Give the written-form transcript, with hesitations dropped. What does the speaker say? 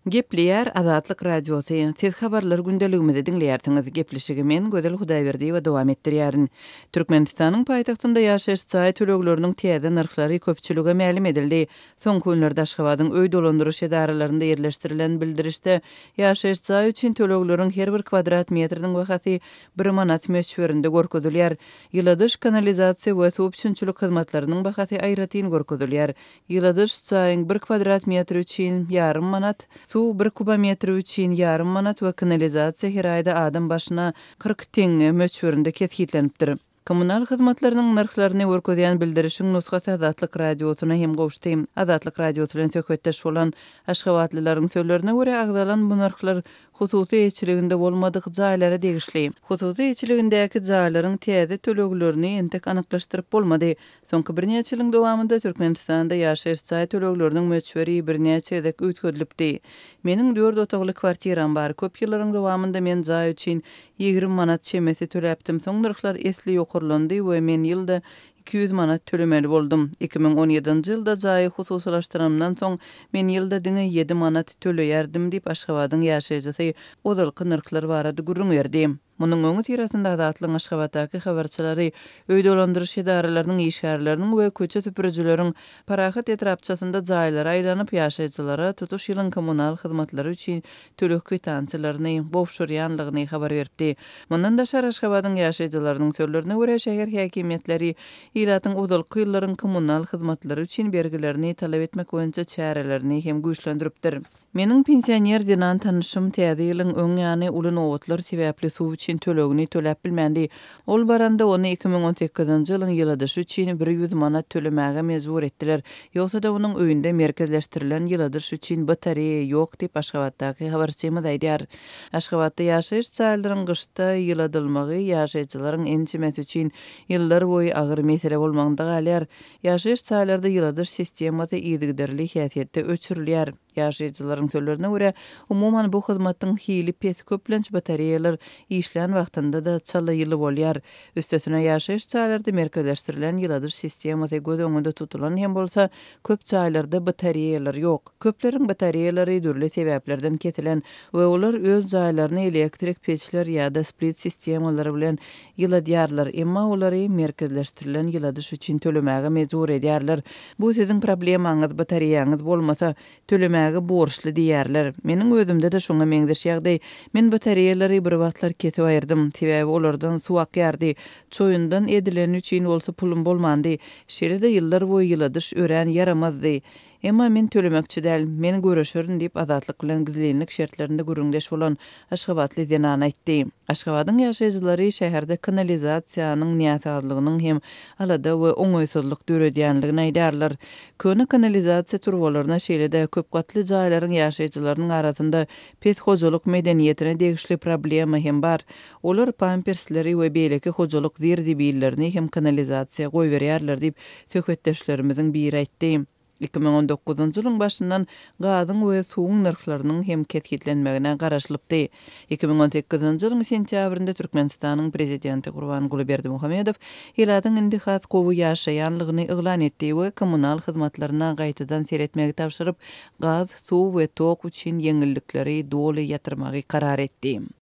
Gepleýär Azatlyk radiosu. Siz habarlar gündeligimizi dinleýärsiňiz. Gepleşigi men Gözel Hudaýberdi we dowam etdirýärin. Türkmenistanyň paýtagtynda ýaşaýyş çaý tölegleriniň täze narhlary köpçülige ma'lum edildi. Soňky günlerde Aşgabatyň öý dolandyryş edaralaryna ýerleşdirilen bildirişde ýaşaýyş çaý üçin tölegleriň her bir kvadrat metriniň bahasy 1 manat meçberinde görkezilýär. Ýyladyş kanalizasiýa we suw üçinçilik hyzmatlarynyň bahasy aýratyn görkezilýär. Ýyladyş çaýyň 1 kvadrat metri üçin ýarym manat, suw 1 kubometri üçin ýarym manat we kanalizasiýa her aýda adam başyna 40 teňe meçberinde ketgitlenipdir. Kommunal hyzmatlarynyň narhlaryny görkezýän bildirişiň nusgasy Azatlyk radiosyna hem gowuşdy. Azatlyk radiosu bilen söhbetdeş bolan Aşgabatlylaryň sözlerine görä agdalan bu narhlar hususy eçiliginde bolmadyk jaýlara degişli. Hususy eçiligindäki jaýlaryň täze töleglerini entek anyklaşdyryp bolmady. Soňky bir näçe ýylyň dowamında Türkmenistanda ýaşaýyş çaý tölegleriniň meçberi bir näçe edek üýtgedilipdi. Meniň 4 otagly kwartiram bar. Köp ýyllaryň dowamında men jaý üçin 20 manat çemesi töläpdim. Soň narhlar esli ýokurlandy we men ýylda 200 manat tölemeli boldum. 2017-nji ýylda jaý hususlaşdyrymdan soň men ýylda diňe 7 manat töleýärdim diýip Aşgabatyň ýaşaýjysy odalky narhlar barady gurrun berdi. Munyň öňü tirasynda Azatlyň Aşgabatdaky habarçylary öý dolandyryş edaralarynyň işgärleriniň we köçe süpürjüleriň parahat etrapçasynda jaýlara aýlanyp ýaşaýjylara tutuş ýylyň kommunal hyzmatlary üçin tölek kwitansiýalaryny bowşurýanlygyny habar berdi. Mundan daşar Aşgabatyň ýaşaýjylarynyň sözlerine görä şäher häkimetleri ýylatyň odalky ýyllaryň kommunal hyzmatlary üçin bergilerini talap etmek boýunça çärelerini hem güýçlendiripdir. Meniň pensioner dinan tanışym täze ýylyň öň ýany uly nowatlar sebäpli suw üçin tölegini töläp bilmändi. Ol baranda ony 2018-nji ýylyň ýyladyşı üçin 100 manat tölemäge mejbur etdiler. Ýogsa da onuň öýünde merkezleşdirilen ýyladyş üçin batareýa ýok diýip Aşgabatdaky habarçymyz aýdýar. Aşgabatda ýaşaýyş çaýlarynyň gyşda ýyladylmagy ýaşaýjylaryň ençimesi üçin ýyllar boýy agyr mesele bolmagynda galýar. Ýaşaýyş çaýlarda ýyladyş sistemasy ýygyderli häsiýetde öçürilýär. Ýaşaýjylaryň sözlerine görä, umuman bu hyzmatyň hili pes köplenç batareýalar işlän wagtynda da çala ýyly bolýar. Üstesine ýaşaýyş çaýlarda merkezleşdirilen ýyladyş sistemasy göz öňünde tutulan hem bolsa, köp çaýlarda batareýalar ýok. Köpleriň batareýalary dürli sebäplerden ketilen we olar öz jaýlaryny elektrik peçler ýa-da split sistemalary bilen ýyladýarlar, emma olary merkezleşdirilen ýyladyş üçin tölemäge mejbur edýärler. Bu siziň problemaňyz batareýaňyz bolmasa tölemäge borçly diýerler. Meniň özümde de şoňa meňdeş ýagdaý. Men batareýalary bir wagtlar kesip aýyrdym. Sebäbi olardan suw akýardy. Çoýundan edilen üçin bolsa pulum bolmandy. Şeýle-de ýyllar boýy ýyladyş örän yaramazdy. Emma men tölemekçi däl, meni göreşerin diýip Azatlyk bilen gizlenlik şertlerinde gürüňdeş bolan Aşgabatly dinan aýtdy. Aşgabatyň ýaşaýjylary şäherde kanalizasiýanyň näsazlygynyň hem alada we oňoýsuzlyk döredýänligini aýdarlar. Köne kanalizasiýa turbalaryna şeýle-de köp gatly jaýlaryň ýaşaýjylarynyň arasynda pes hojalyk medeniýetine degişli problema hem bar. Olar pampersleri we beýleki hojalyk zerdibillerini hem kanalizasiýa goýberýärler diýip söhbetdeşlerimiziň biri aýtdy. 2019-njy ýylyň başyndan gazyň we suwuň narhlarynyň hem ketgitlenmegine garaşlypdy. 2018-nji ýylyň sentýabrynda Türkmenistanyň prezidenti Gurbanguly Berdimuhamedow ýylatyň indi has gowy ýaşaýanlygyny eglan etdi we kommunal hyzmatlaryna gaýtadan seretmegi tapşyryp, gaz, suw we tok üçin ýeňillikleri doly ýatyrmagy karar etdi.